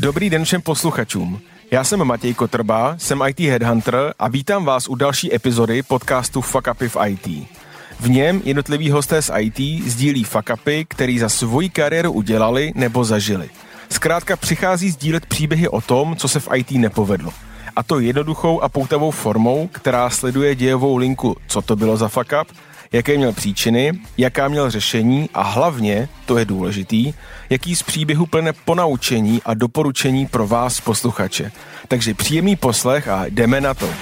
Dobrý den všem posluchačům. Já jsem Matěj Kotrba, jsem IT Headhunter a vítám vás u další epizody podcastu Fuck Upy v IT. V něm jednotliví hosté z IT sdílí fuck upy, který za svoji kariéru udělali nebo zažili. Zkrátka přichází sdílet příběhy o tom, co se v IT nepovedlo. A to jednoduchou a poutavou formou, která sleduje dějovou linku, co to bylo za fuck up, jaké měl příčiny, jaká měl řešení a hlavně, to je důležitý, jaký z příběhu plne ponaučení a doporučení pro vás, posluchače. Takže příjemný poslech a jdeme na to.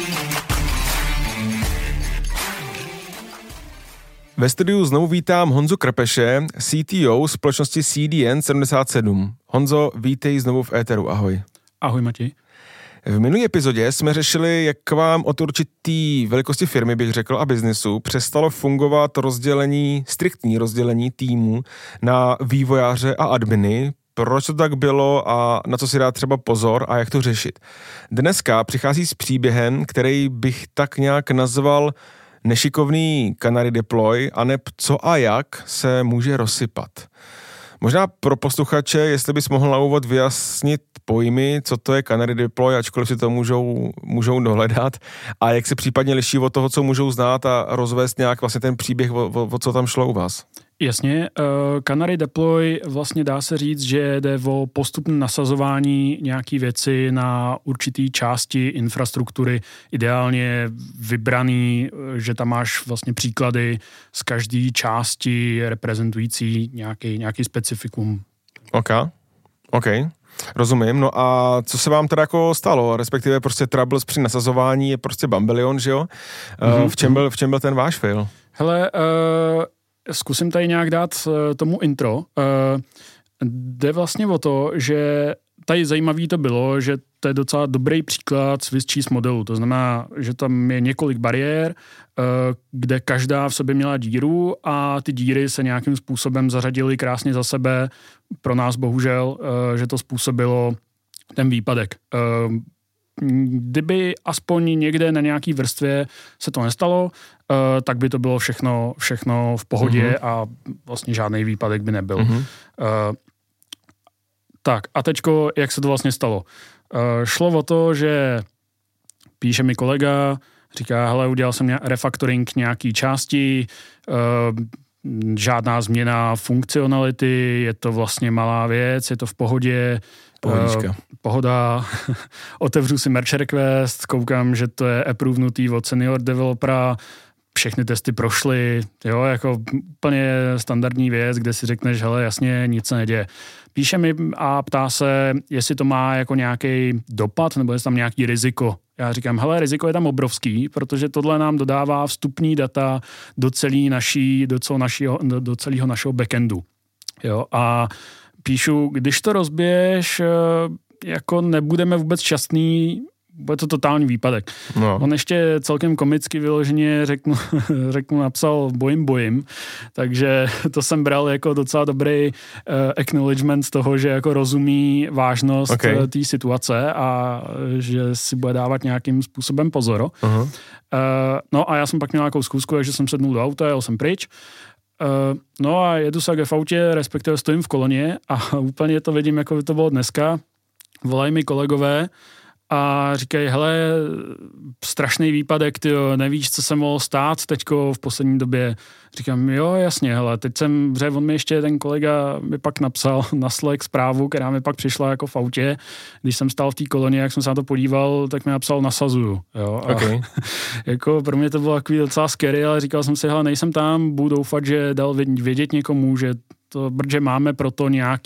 Ve studiu znovu vítám Honzu Krpeše, CTO společnosti CDN77. Honzo, vítej znovu v éteru, ahoj. Ahoj Matěj. V minulý epizodě jsme řešili, jak vám od určitý velikosti firmy, bych řekl, a biznesu přestalo fungovat striktní rozdělení týmu na vývojáře a adminy, proč to tak bylo a na co si dát třeba pozor a jak to řešit. Dneska přichází s příběhem, který bych tak nějak nazval nešikovný canary deploy, aneb co a jak se může rozsypat. Možná pro posluchače, jestli bys mohl na úvod vyjasnit pojmy, co to je canary deploy, ačkoliv si to můžou dohledat a jak se případně liší od toho, co můžou znát a rozvést nějak vlastně ten příběh, o co tam šlo u vás. Jasně, canary deploy vlastně dá se říct, že jde o postupné nasazování nějaký věci na určitý části infrastruktury, ideálně vybraný, že tam máš vlastně příklady z každé části reprezentující nějaký specifikum. OK. Rozumím, no a co se vám teda jako stalo, respektive prostě troubles při nasazování je prostě bambilion, že jo? V čem byl ten váš fail? Hele, zkusím tady nějak dát tomu intro. Jde vlastně o to, že tady zajímavý to bylo, že to je docela dobrý příklad Swiss cheese modelu. To znamená, že tam je několik bariér, kde každá v sobě měla díru a ty díry se nějakým způsobem zařadily krásně za sebe. Pro nás bohužel, že to způsobilo ten výpadek. Kdyby aspoň někde na nějaký vrstvě se to nestalo, tak by to bylo všechno v pohodě a vlastně žádný výpadek by nebyl. Tak a teďko, jak se to vlastně stalo? Šlo o to, že píše mi kolega, říká, hele, udělal jsem refactoring nějaký části, žádná změna funkcionality, je to vlastně malá věc, je to v pohodě, pohoda, otevřu si merge request, koukám, že to je approvenutý od senior developera, všechny testy prošly, jo, jako úplně standardní věc, kde si řekneš, hele, jasně, nic se neděje. Píše mi a ptá se, jestli to má jako nějaký dopad, nebo jestli tam nějaký riziko. Já říkám, hele, riziko je tam obrovský, protože tohle nám dodává vstupní data do celého našeho backendu. Jo, a píšu, když to rozbiješ, jako nebudeme vůbec šťastný, bude to totální výpadek. No. On ještě celkem komicky vyloženě napsal bojím, takže to jsem bral jako docela dobrý acknowledgement z toho, že jako rozumí vážnost té situace a že si bude dávat nějakým způsobem pozor. No a já jsem pak měl nějakou zkusku, takže jsem sednul do auta, jel jsem pryč. No a jedu se v autě, respektive stojím v koloně a úplně to vidím, jako by to bylo dneska. Volají mi kolegové a říkají, hele, strašný výpadek, tyjo, nevíš, co se mohlo stát teďko v poslední době. Říkám, jo, jasně, hele, on mi ještě ten kolega mi pak napsal na Slack zprávu, která mi pak přišla jako v autě. Když jsem stál v té koloně, jak jsem se na to podíval, tak mi napsal nasazuju. Jo? A jako pro mě to bylo takový docela scary, ale říkal jsem si, hele, nejsem tam, budu doufat, že dal vědět někomu, že to, protože máme proto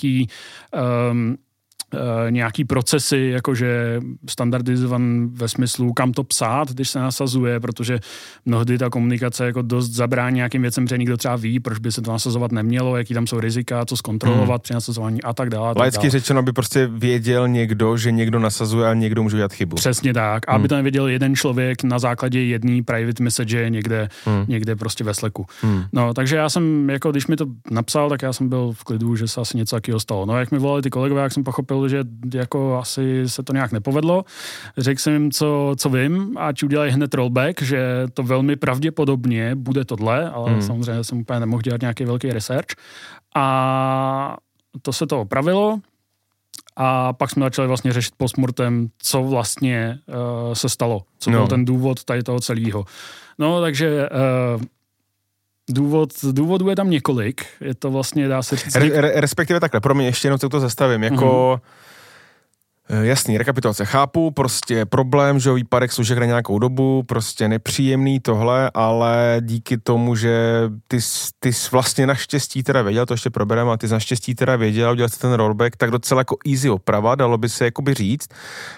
nějaký procesy, jakože standardizovan ve smyslu, kam to psát, když se nasazuje, protože mnohdy ta komunikace jako dost zabrání nějakým věcem, protože nikdo třeba ví, proč by se to nasazovat nemělo, jaký tam jsou rizika, co zkontrolovat při nasazování a tak dále. Laicky řečeno, aby prostě věděl někdo, že někdo nasazuje a někdo může dělat chybu. Přesně tak. Aby to nevěděl jeden člověk na základě jedné private message někde prostě ve Slacku. No, takže já jsem, jako když mi to napsal, tak já jsem byl v klidu, že se asi něco takového stalo. No, jak mi volali ty kolegové, jak jsem pochopil, že jako asi se to nějak nepovedlo. Řekl jsem jim, co vím, ať udělají hned rollback, že to velmi pravděpodobně bude tohle, ale samozřejmě jsem úplně nemohl dělat nějaký velký research. A to se to opravilo a pak jsme začali vlastně řešit postmortem, co vlastně se stalo, co byl ten důvod tady toho celého. No, takže důvodů je tam několik, je to vlastně, dá se říct... Respektive takhle, pro mě ještě jenom to zastavím, jako... Jasný, rekapitulace. Chápu, prostě problém, že výpadek služek na nějakou dobu, prostě nepříjemný tohle, ale díky tomu, že ty jsi vlastně naštěstí teda věděl, to ještě probereme, a ty jsi naštěstí teda věděl, udělal jsi ten rollback, tak docela jako easy oprava, dalo by se jakoby říct,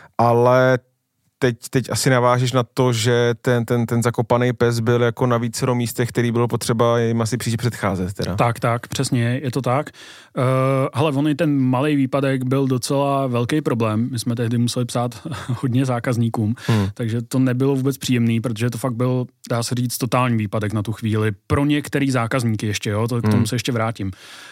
ale teď asi navážeš na to, že ten zakopaný pes byl jako na vícero místech, který bylo potřeba jim asi příště předcházet teda. Tak, přesně, je to tak. Hele, on i ten malej výpadek byl docela velký problém. My jsme tehdy museli psát hodně zákazníkům, takže to nebylo vůbec příjemný, protože to fakt byl, dá se říct, totální výpadek na tu chvíli. Pro některý zákazníky ještě, jo, k tomu se ještě vrátím.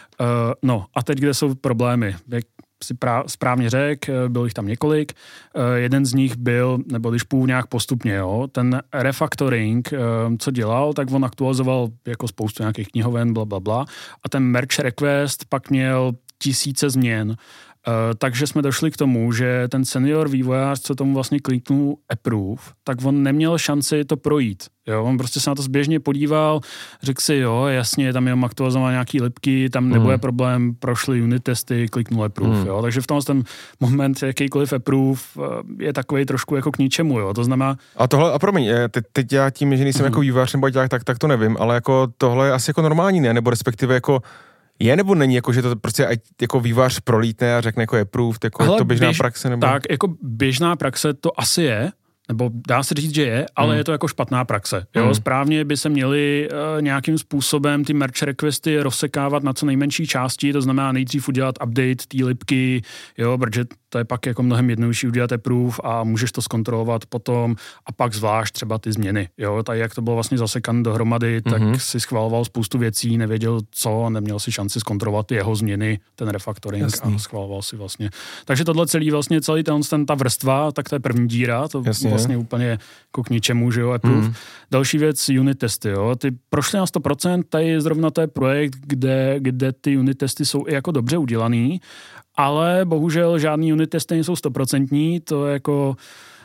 No a teď, kde jsou problémy? Jak si správně řekl, bylo jich tam několik. Jeden z nich byl, nebo když půjdu nějak postupně, jo, ten refactoring, co dělal, tak on aktualizoval jako spoustu nějakých knihoven, blablabla, a ten merge request pak měl tisíce změn. Takže jsme došli k tomu, že ten senior vývojář, co tomu vlastně kliknul approve, tak on neměl šanci to projít. Jo, on prostě se na to zběžně podíval, řekl si, jo, jasně, tam jenom aktualizoval nějaký lipky, tam nebude problém, prošly unit testy, kliknul approve, jo. Takže v tomhle ten moment jakýkoliv approve je takovej trošku jako k ničemu, jo. To znamená... A promiň, teď já tím, že nejsem jako vývojář nebo tak to nevím, ale jako tohle je asi jako normální, ne? Nebo respektive jako je nebo není, jako, že to prostě jako vývojář prolítne a řekne, jako je approved, jako je to běžná praxe? Nebo... Tak, jako běžná praxe to asi je, nebo dá se říct, že je, ale je to jako špatná praxe. Jo? Správně by se měly nějakým způsobem ty merge requesty rozsekávat na co nejmenší části, to znamená nejdřív udělat update té lipky, jo, protože to je pak jako mnohem jednodušší udělat approve a můžeš to zkontrolovat potom a pak zvlášť třeba ty změny. Jo? Tady jak to bylo vlastně zasekané dohromady, tak si schvaloval spoustu věcí, nevěděl co a neměl si šanci zkontrolovat jeho změny, ten refactoring a schvaloval si vlastně. Takže tohle celý ta vrstva, tak to je první díra, to vlastně úplně jako k ničemu, že jo, approve. Další věc, unit testy, jo, ty prošly na 100%, tady zrovna to je projekt, kde ty unit testy jsou i jako dobře udělaný, ale bohužel žádný unit testy nejsou 100%, to je jako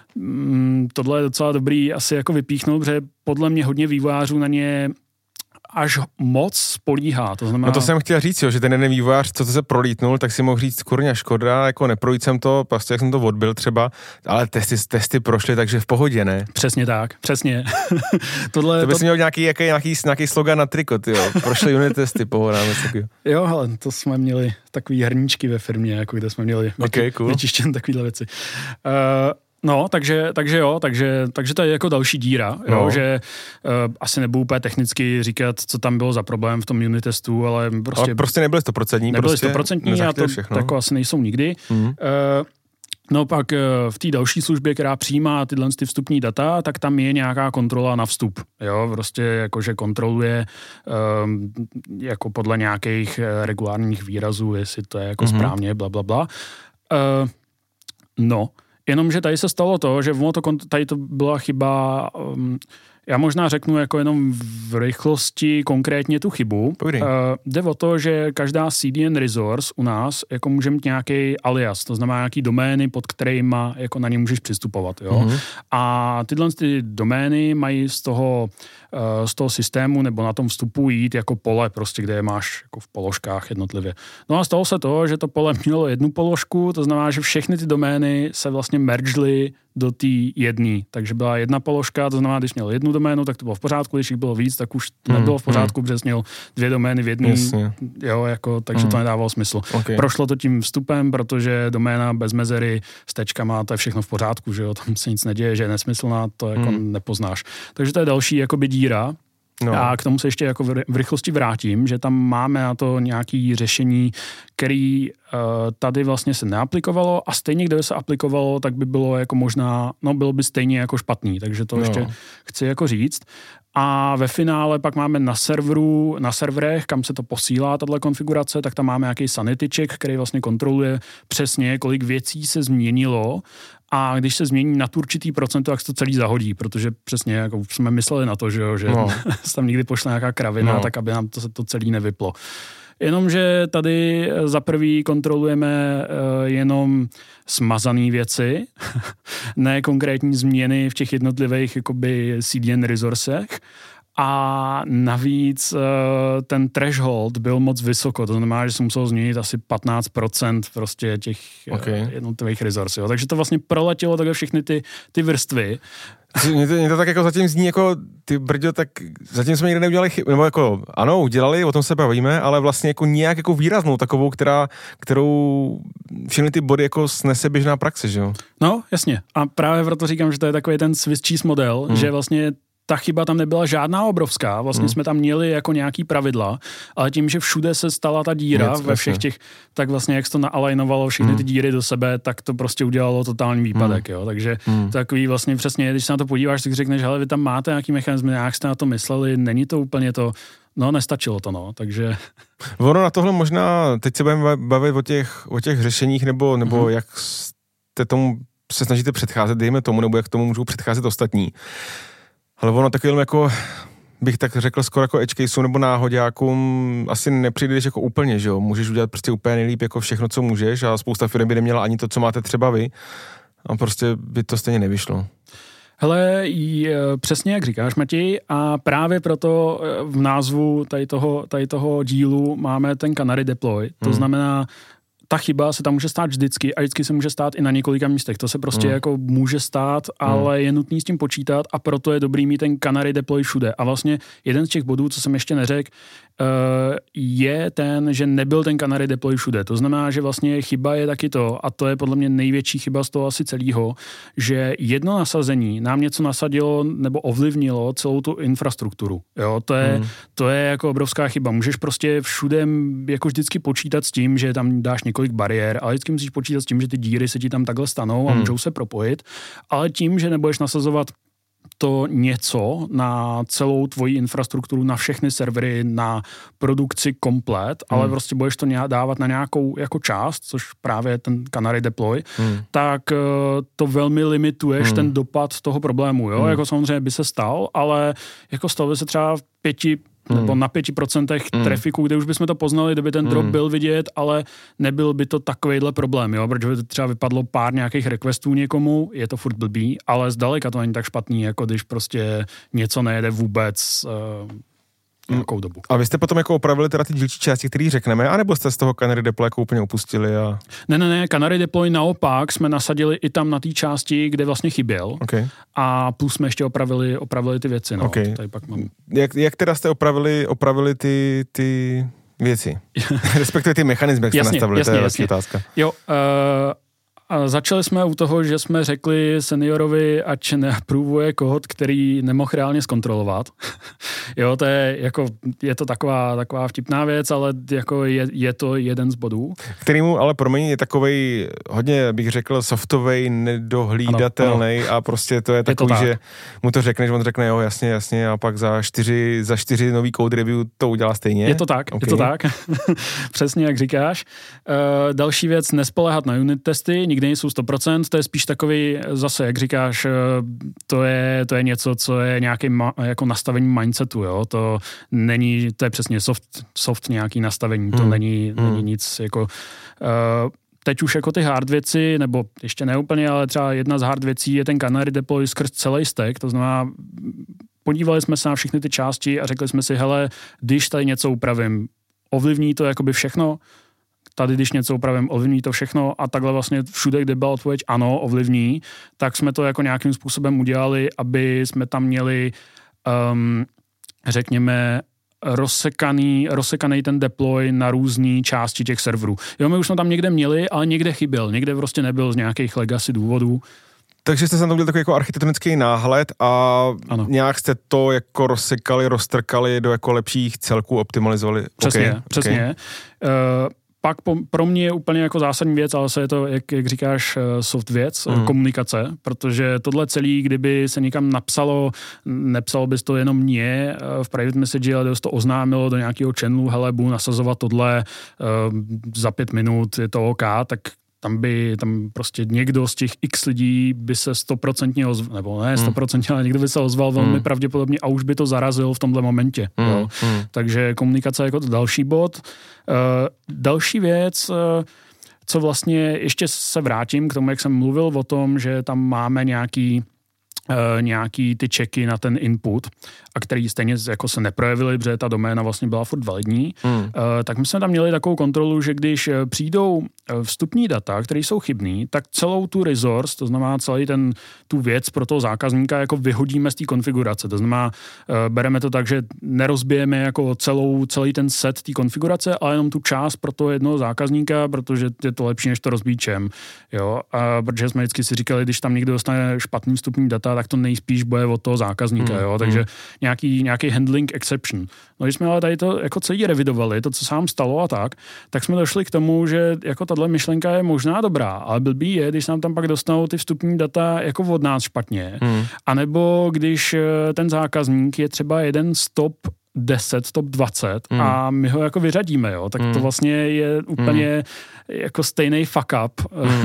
tohle je docela dobrý asi jako vypíchnout, protože podle mě hodně vývojářů na ně až moc spolíhá. To znamená... No to jsem chtěl říct, jo, že ten jeden vývojář, co to se prolítnul, tak si mohl říct, kurňa, škoda, jako neprojít jsem to, prostě jak jsem to odbil třeba, ale testy prošly, takže v pohodě, ne? Přesně tak, přesně. To bys měl nějaký slogan na trikot, jo, prošly unit testy, pohoda. Jo, hele, to jsme měli takový hrníčky ve firmě, jako kde jsme měli vyčištěn takovýhle věci. No, takže to je jako další díra, jo, že asi nebudu úplně technicky říkat, co tam bylo za problém v tom unit testu, ale prostě nebyly 100%. Nebyly 100% a to jako asi nejsou nikdy. No pak v té další službě, která přijímá tyhle vstupní data, tak tam je nějaká kontrola na vstup. Jo, prostě jakože kontroluje jako podle nějakých regulárních výrazů, jestli to je jako správně, blablabla. No, jenomže tady se stalo to, že tady to byla chyba, já možná řeknu jako jenom v rychlosti konkrétně tu chybu. Jde o to, že každá CDN resource u nás jako může mít nějaký alias, to znamená nějaký domény, pod kterýma jako na ně můžeš přistupovat. Jo? A tyhle ty domény mají z toho systému nebo na tom vstupu jít jako pole, prostě, kde je máš jako v položkách jednotlivě. No a stalo se to, že to pole mělo jednu položku, to znamená, že všechny ty domény se vlastně mergely do té jedné. Takže byla jedna položka, to znamená, když měl jednu doménu, tak to bylo v pořádku, když jich bylo víc, tak už to nebylo v pořádku, protože měl dvě domény v jedné, jo, jako, takže to nedávalo smysl. Okay. Prošlo to tím vstupem, protože doména bez mezery s tečkama, to je všechno v pořádku, že jo, tam se nic neděje, že je nesmyslná, to jako nepoznáš. Takže to je další jakoby díra. No. A k tomu se ještě jako v rychlosti vrátím, že tam máme na to nějaké řešení, který tady vlastně se neaplikovalo a stejně, kdyby se aplikovalo, tak by bylo jako možná, no bylo by stejně jako špatný, takže to ještě chci jako říct. A ve finále pak máme na serverech, kam se to posílá, tato konfigurace, tak tam máme nějaký sanity check, který vlastně kontroluje přesně, kolik věcí se změnilo a když se změní na určitý procento, tak se to celý zahodí, protože přesně jako jsme mysleli na to, že se tam někdy pošle nějaká kravina, tak aby nám to celý nevyplo. Jenomže tady za prvý kontrolujeme jenom smazané věci, ne konkrétní změny v těch jednotlivých jakoby CDN resourcech. A navíc ten threshold byl moc vysoko, to znamená, že se muselo změnit asi 15% prostě těch jednotlivých resursů. Takže to vlastně proletělo takhle všechny ty vrstvy. Mě to tak jako zatím zní jako, ty brďo, tak zatím jsme nikdy neudělali chybu, nebo jako ano, udělali, o tom se bavíme, ale vlastně jako nějak jako výraznou takovou, kterou všechny ty body jako snese běžná praxe, že jo? No, jasně. A právě proto říkám, že to je takový ten Swiss cheese model, že vlastně ta chyba tam nebyla žádná obrovská, vlastně jsme tam měli jako nějaký pravidla, ale tím, že všude se stala ta díra ve všech těch, tak vlastně jak se to naalajnovalo všechny ty díry do sebe, tak to prostě udělalo totální výpadek, jo, takže takový vlastně přesně, když se na to podíváš, tak řekneš, hele, vy tam máte nějaký mechanismy, jak jste na to mysleli, není to úplně to, no nestačilo to, no, takže... Ono na tohle možná, teď se budeme bavit o těch řešeních, nebo jak jste tomu se snažíte předcházet, dejme tomu, nebo jak tomu můžou předcházet ostatní. Ale ono takovým jako, bych tak řekl, skoro jako edge caseům nebo náhoďákům asi nepřijdeš jako úplně, že jo? Můžeš udělat prostě úplně nejlíp jako všechno, co můžeš a spousta firm by neměla ani to, co máte třeba vy a prostě by to stejně nevyšlo. Hele, přesně jak říkáš, Matěj, a právě proto v názvu tady toho dílu máme ten Canary Deploy. To znamená, ta chyba se tam může stát vždycky a vždycky se může stát i na několika místech. To se prostě jako může stát, ale je nutný s tím počítat a proto je dobrý mít ten Canary Deploy všude. A vlastně jeden z těch bodů, co jsem ještě neřekl, je ten, že nebyl ten Canary Deploy všude. To znamená, že vlastně chyba je taky to, a to je podle mě největší chyba z toho asi celého, že jedno nasazení nám něco nasadilo nebo ovlivnilo celou tu infrastrukturu. Jo, to je jako obrovská chyba. Můžeš prostě všude jako vždycky počítat s tím, že tam dáš několik bariér, ale vždycky musíš počítat s tím, že ty díry se ti tam takhle stanou a můžou se propojit, ale tím, že nebudeš nasazovat to něco na celou tvoji infrastrukturu, na všechny servery, na produkci komplet, ale prostě budeš to dávat na nějakou jako část, což právě ten Canary Deploy, tak to velmi limituješ ten dopad toho problému. Jo? Jako samozřejmě by se stal, ale jako stalo by se třeba nebo na 5% trafiku, kde už bychom to poznali, kdyby ten drop byl vidět, ale nebyl by to takovejhle problém, jo, protože by to třeba vypadlo pár nějakých requestů někomu, je to furt blbý, ale zdaleka to není tak špatný, jako když prostě něco nejede vůbec nějakou dobu. A vy jste potom jako opravili teda ty dílčí části, které řekneme, anebo jste z toho Canary Deploy jako úplně opustili? A... Ne, Canary Deploy naopak jsme nasadili i tam na té části, kde vlastně chyběl. Okay. A plus jsme ještě opravili ty věci. No. Okay. Tady pak mám... jak teda jste opravili ty věci? Respektive ty mechanizmy, jak jste nastavili, to je lepší otázka. Jo, a začali jsme u toho, že jsme řekli seniorovi, ať neapruvuje kód, který nemohl reálně zkontrolovat. Jo, je to taková vtipná věc, ale jako je to jeden z bodů. Kterýmu ale promiň je takovej hodně, bych řekl, softovej, nedohlídatelný a prostě to je takový, že mu to řekneš, on řekne jo, jasně a pak za 4 nový code review to udělá stejně. Je to tak. Přesně jak říkáš. Další věc, nespoléhat na unit testy, nikdy nejsou 100%, to je spíš takový, zase, jak říkáš, to je něco, co je nějaký jako nastavení mindsetu, jo, to je přesně soft nějaký nastavení, to není nic jako... Teď už jako ty hard věci, nebo ještě neúplně, ale třeba jedna z hard věcí je ten Canary Deploy skrz celý stack, to znamená, podívali jsme se na všechny ty části a řekli jsme si, hele, když tady něco upravím, ovlivní to jakoby všechno, tady, když něco upravím, ovlivní to všechno a takhle vlastně všude, kde byla odpověď ano, ovlivní, tak jsme to jako nějakým způsobem udělali, aby jsme tam měli, řekněme, rozsekaný ten deploy na různé části těch serverů. Jo, my už jsme tam někde měli, ale někde chyběl, někde prostě nebyl z nějakých legacy důvodů. Takže jste se tam udělali takový jako architektonický náhled a nějak jste to jako rozsekali, roztrkali do jako lepších celků, optimalizovali. Přesně. Pak pro mě je úplně jako zásadní věc, ale je to, jak říkáš, soft věc, komunikace, protože tohle celý, kdyby se někam nepsalo bys to jenom mě v private message, ale bys to oznámilo do nějakého channelu, hele, budu nasazovat tohle za 5 minut, je to OK, tak tam prostě někdo z těch x lidí by se 100% ozval, nebo ne 100%, ale někdo by se ozval velmi pravděpodobně a už by to zarazil v tomhle momentě. Jo. Takže komunikace jako to další bod. Další věc, co vlastně ještě se vrátím k tomu, jak jsem mluvil o tom, že tam máme nějaký ty checky na ten input, a který stejně jako se neprojevily, protože ta doména vlastně byla furt validní, tak my jsme tam měli takovou kontrolu, že když přijdou vstupní data, které jsou chybný, tak celou tu resource, to znamená tu věc pro toho zákazníka jako vyhodíme z té konfigurace. To znamená, bereme to tak, že nerozbijeme jako celý ten set té konfigurace, ale jenom tu část pro toho jednoho zákazníka, protože je to lepší, než to rozbít čem. Jo? Protože jsme vždycky si říkali, když tam někdo dostane špatný vstupní data, tak to nejspíš bude od toho zákazníka. Jo? Takže nějaký handling exception. No, když jsme ale tady to jako celý revidovali, to, co se nám stalo a tak jsme došli k tomu, že jako tahle myšlenka je možná dobrá, ale blbý je, když nám tam pak dostanou ty vstupní data jako od nás špatně. A nebo když ten zákazník je třeba jeden z top 10, top 20 a my ho jako vyřadíme, jo, tak to vlastně je úplně jako stejný fuck up,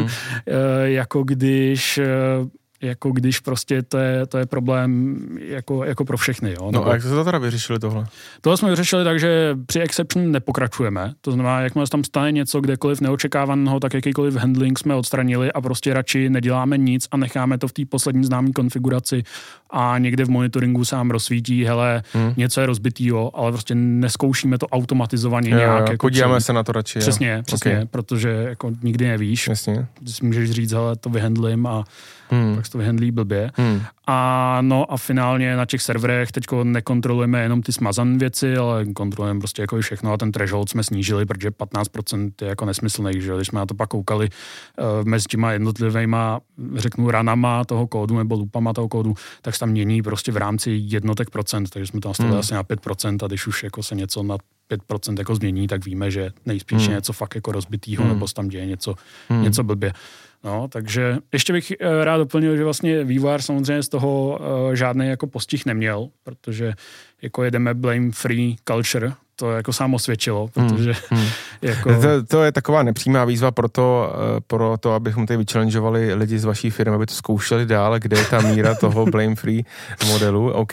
jako když prostě to je problém jako pro všechny. Jo? No a jak jste to teda vyřešili tohle? Tohle jsme vyřešili tak, že při exception nepokračujeme. To znamená, jakmile tam stane něco kdekoliv neočekávaného, tak jakýkoliv handling jsme odstranili a prostě radši neděláme nic a necháme to v té poslední známé konfiguraci a někde v monitoringu se nám rozsvítí, hele, něco je rozbitýho, ale prostě neskoušíme to automatizovaně nějak. Jako podíváme se na to radši. Přesně, okay. Protože jako nikdy nevíš. Jasně. Ty si můžeš říct, hele, to vyhandlím a pak se to vyhandlí blbě. A finálně na těch serverech teďko nekontrolujeme jenom ty smazané věci, ale kontrolujeme prostě jako všechno a ten threshold jsme snížili, protože 15% je jako nesmyslný, že když jsme na to pak koukali mezi těma jednotlivýma, řeknu, ranama toho kódu nebo loopama toho kódu, tak se tam mění prostě v rámci jednotek procent, takže jsme to nastavili asi na 5% a když už jako se něco na 5% jako změní, tak víme, že nejspíš něco fakt jako rozbitýho nebo se tam děje něco blbě. No, takže ještě bych rád doplnil, že vlastně vývojář samozřejmě z toho žádný jako postih neměl, protože jako jedeme blame free culture, to jako sám osvědčilo, protože jako... To je taková nepřímá výzva pro to, abychom tady vychallengeovali lidi z vaší firmy, aby to zkoušeli dál, kde je ta míra toho blame free modelu, OK.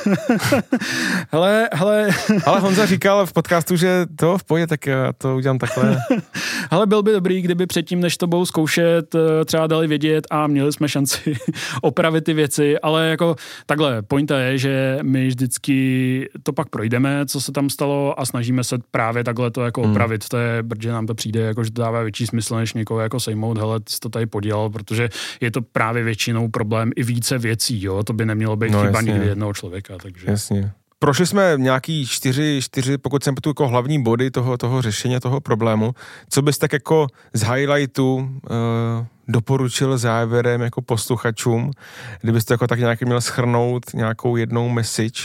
Hele. Ale Honza říkal v podcastu, že to v pohodě, tak já to udělám takhle. Hele, byl by dobrý, kdyby předtím, než to budou zkoušet, třeba dali vědět a měli jsme šanci opravit ty věci, ale jako takhle, pointa je, že my vždycky to pak projdeme, co se tam stalo a snažíme se právě takhle to jako opravit. To je, protože nám to přijde, jako, že to dává větší smysl, než někoho jako sejmout, hele, ty jsi to tady podělal, protože je to právě většinou problém i více věcí, jo, to by nemělo být chyba nikdy jednoho člověka, takže. Jasně. Prošli jsme nějaký 4, pokud jsem tu jako hlavní body toho řešení, toho problému. Co bys tak jako z highlightu doporučil závěrem jako posluchačům, kdybyste jako tak nějaký měl shrnout nějakou jednou message?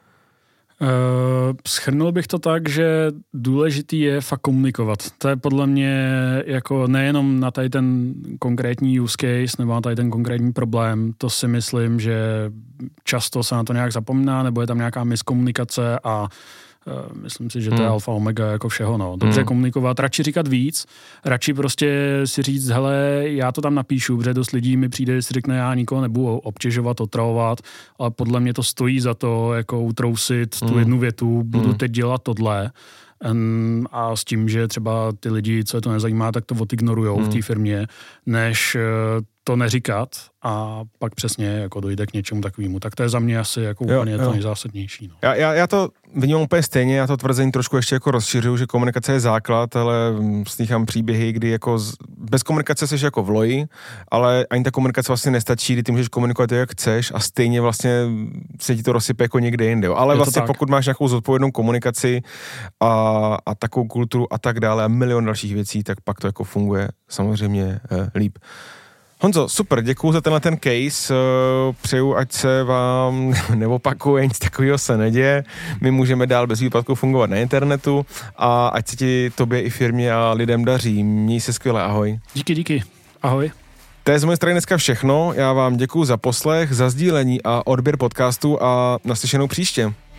Shrnul bych to tak, že důležitý je fakt komunikovat. To je podle mě jako nejenom na tady ten konkrétní use case nebo na tady ten konkrétní problém, to si myslím, že často se na to nějak zapomíná nebo je tam nějaká miskomunikace a myslím si, že to je alfa omega jako všeho, no. Dobře komunikovat, radši říkat víc, radši prostě si říct, hele, já to tam napíšu, protože dost lidí mi přijde, že si řekne, já nikoho nebudu obtěžovat, otravovat, ale podle mě to stojí za to, jako utrousit tu jednu větu, budu teď dělat tohle a s tím, že třeba ty lidi, co je to nezajímá, tak to odignorujou v té firmě, než to neříkat a pak přesně jako dojde k něčemu takovému. Tak to je za mě asi jako úplně to nejzásadnější. No. Já to vnímám úplně stejně, já to tvrzení trošku ještě jako rozšiřuju, že komunikace je základ, ale slychám příběhy, kdy jako bez komunikace jsi jako v loji, ale ani ta komunikace vlastně nestačí, kdy ty můžeš komunikovat jak chceš a stejně vlastně se ti to rozsype jako někde jinde. Ale vlastně pokud máš nějakou zodpovědnou komunikaci a takovou kulturu a tak dále a milion dalších věcí, tak pak to jako funguje samozřejmě líp. Honzo, super, děkuju za ten case, přeju, ať se vám neopakuje, nic takového se neděje, my můžeme dál bez výpadku fungovat na internetu a ať se ti, tobě i firmě a lidem daří, měj se skvěle, ahoj. Díky, ahoj. To je z mojej strany dneska všechno, já vám děkuju za poslech, za sdílení a odběr podcastu a naslyšenou příště.